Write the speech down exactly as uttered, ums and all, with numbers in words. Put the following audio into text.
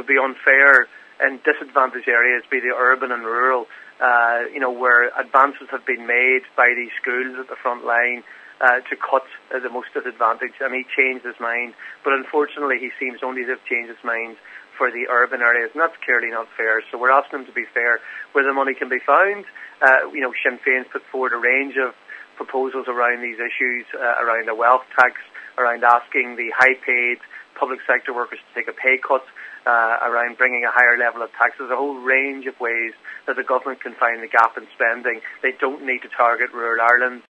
be unfair in disadvantaged areas, be they urban and rural, uh, you know, where advances have been made by these schools at the front line uh, to cut uh, the most disadvantaged, and he changed his mind. But unfortunately, he seems only to have changed his mind for the urban areas, and that's clearly not fair. So we're asking him to be fair where the money can be found. Uh, you know, Sinn Féin's put forward a range of proposals around these issues, uh, around the wealth tax, around asking the high-paid public sector workers to take a pay cut, uh, around bringing a higher level of taxes, a whole range of ways that the government can find the gap in spending. They don't need to target rural Ireland.